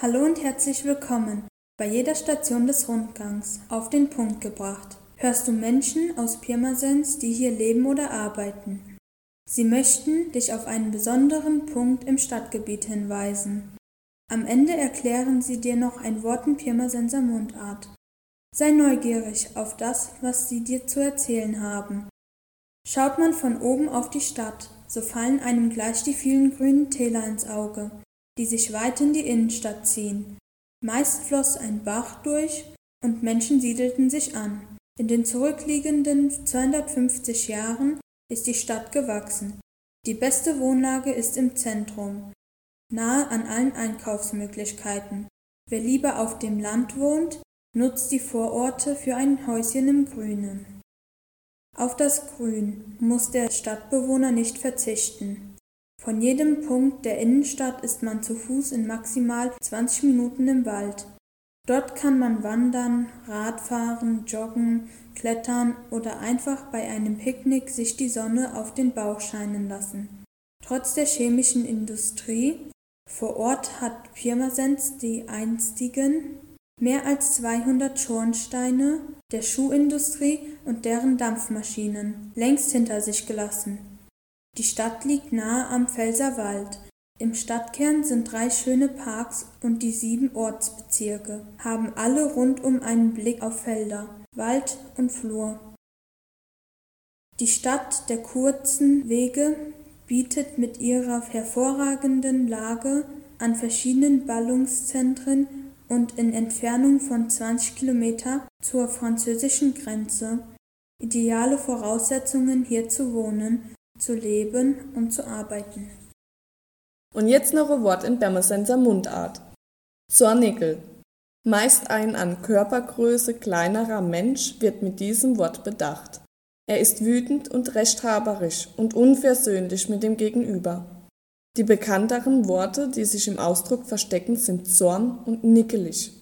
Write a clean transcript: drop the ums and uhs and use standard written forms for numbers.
Hallo und herzlich willkommen bei jeder Station des Rundgangs, auf den Punkt gebracht. Hörst du Menschen aus Pirmasens, die hier leben oder arbeiten? Sie möchten dich auf einen besonderen Punkt im Stadtgebiet hinweisen. Am Ende erklären sie dir noch ein Wort in Pirmasenser Mundart. Sei neugierig auf das, was sie dir zu erzählen haben. Schaut man von oben auf die Stadt, so fallen einem gleich die vielen grünen Täler ins Auge, die sich weit in die Innenstadt ziehen. Meist floss ein Bach durch und Menschen siedelten sich an. In den zurückliegenden 250 Jahren ist die Stadt gewachsen. Die beste Wohnlage ist im Zentrum, nahe an allen Einkaufsmöglichkeiten. Wer lieber auf dem Land wohnt, nutzt die Vororte für ein Häuschen im Grünen. Auf das Grün muss der Stadtbewohner nicht verzichten. Von jedem Punkt der Innenstadt ist man zu Fuß in maximal 20 Minuten im Wald. Dort kann man wandern, Radfahren, joggen, klettern oder einfach bei einem Picknick sich die Sonne auf den Bauch scheinen lassen. Trotz der chemischen Industrie vor Ort hat Pirmasens die einstigen mehr als 200 Schornsteine der Schuhindustrie und deren Dampfmaschinen längst hinter sich gelassen. Die Stadt liegt nahe am Pfälzerwald. Im Stadtkern sind 3 schöne Parks und die 7 Ortsbezirke haben alle rundum einen Blick auf Felder, Wald und Flur. Die Stadt der kurzen Wege bietet mit ihrer hervorragenden Lage an verschiedenen Ballungszentren und in Entfernung von 20 Kilometer zur französischen Grenze ideale Voraussetzungen, hier zu wohnen, zu leben und zu arbeiten. Und jetzt noch ein Wort in Pirmasenser Mundart. Zornigel. Meist ein an Körpergröße kleinerer Mensch wird mit diesem Wort bedacht. Er ist wütend und rechthaberisch und unversöhnlich mit dem Gegenüber. Die bekannteren Worte, die sich im Ausdruck verstecken, sind Zorn und nickelig.